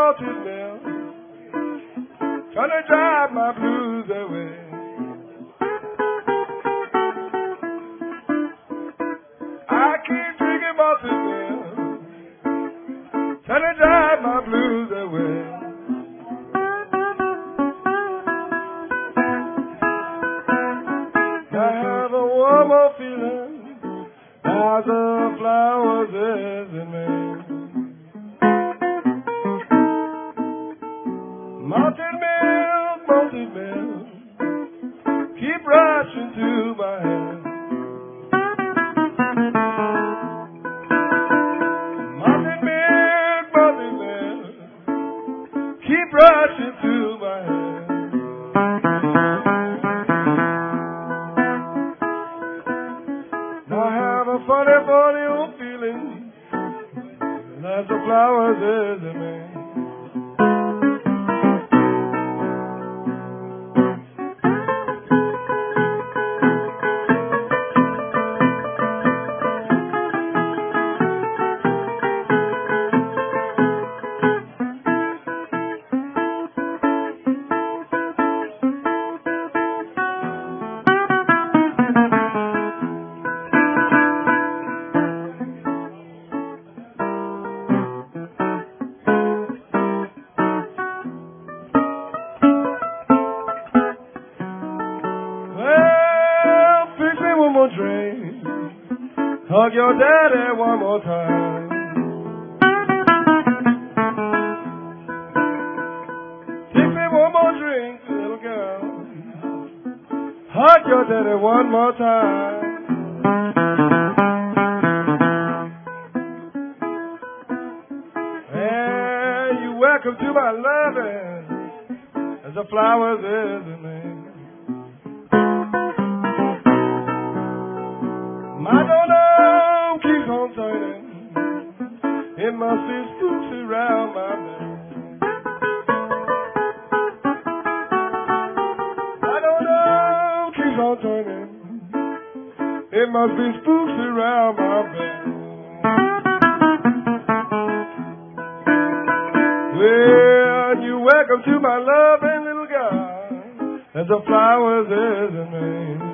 malted milk, trying to drive my blues away. I keep drinking malted milk, trying to drive my blues away. I have a warmer feeling as the flowers is in me. Malted milk, keep rushing to my head. Malted milk, keep rushing to my head. Now I have a funny old feeling as the flowers is in me. Drink. Hug your daddy one more time. Take me one more drink, little girl. Hug your daddy one more time. And you're welcome to my loving as the flowers is in me. My dollar keeps on turning. It must be spooks around my bed. My dollar keeps on turning. It must be spooks around my bed. Well, you're welcome to my loving little girl as the flowers is in me.